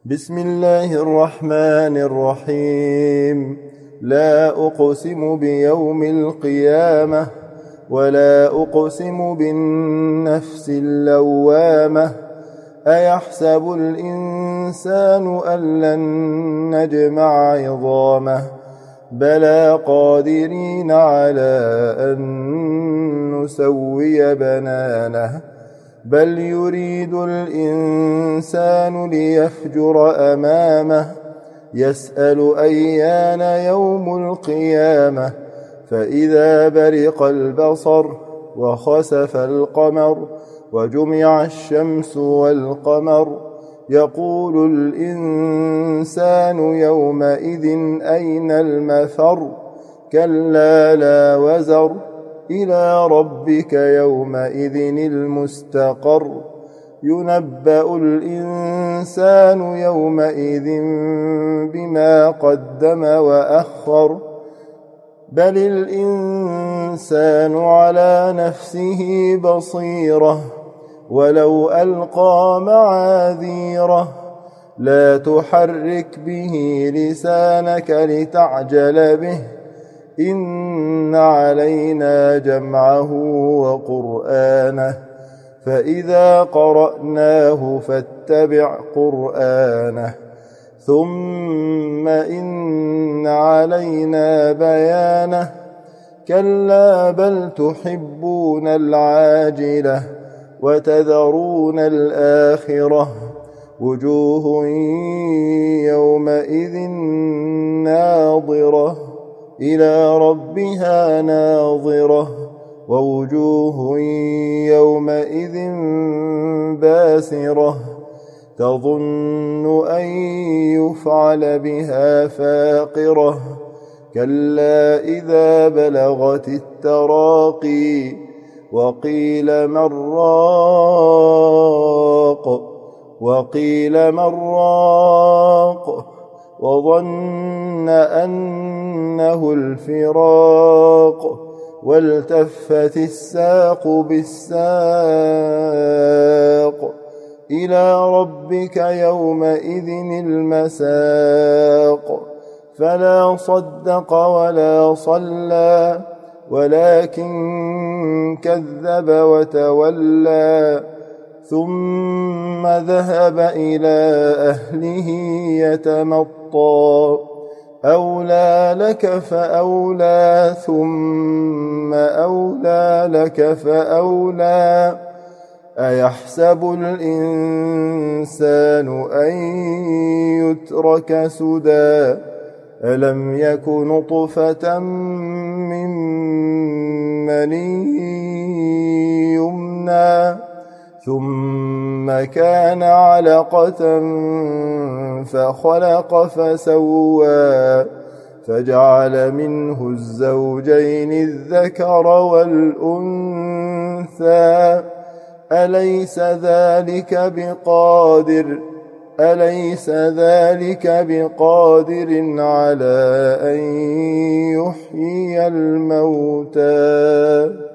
بسم الله الرحمن الرحيم. لا أقسم بيوم القيامة ولا أقسم بالنفس اللوامة أيحسب الإنسان أن لن نجمع عظامه بلى قادرين على أن نسوي بنانه بل يريد الإنسان ليفجر أمامه يسأل أيان يوم القيامة فإذا برق البصر وخسف القمر وجمع الشمس والقمر يقول الإنسان يومئذ أين المفر كلا لا وزر إلى ربك يومئذ المستقر ينبأ الإنسان يومئذ بما قدم وأخر بل الإنسان على نفسه بصيرة ولو ألقى معاذيره لا تحرك به لسانك لتعجل به إن علينا جمعه وقرآنه فإذا قرأناه فاتبع قرآنه ثم إن علينا بيانه كلا بل تحبون العاجلة وتذرون الآخرة وجوه يومئذ ناظرة إلى ربها ناظرة ووجوه يومئذ باسرة تظن أن يفعل بها فاقرة كلا إذا بلغت التراقي وقيل من راق وظن أنه الفراق والتفت الساق بالساق إلى ربك يومئذ المساق فلا صدق ولا صلى ولكن كذب وتولى ثم ذهب إلى أهله يتمطى أولى لك فأولى ثم أولى لك فأولى أيحسب الإنسان أن يترك سدى ألم يك نطفة من مني يمنى ثم كان علقة فخلق فسوى فجعل منه الزوجين الذكر والأنثى أليس ذلك بقادر على أن يحيي الموتى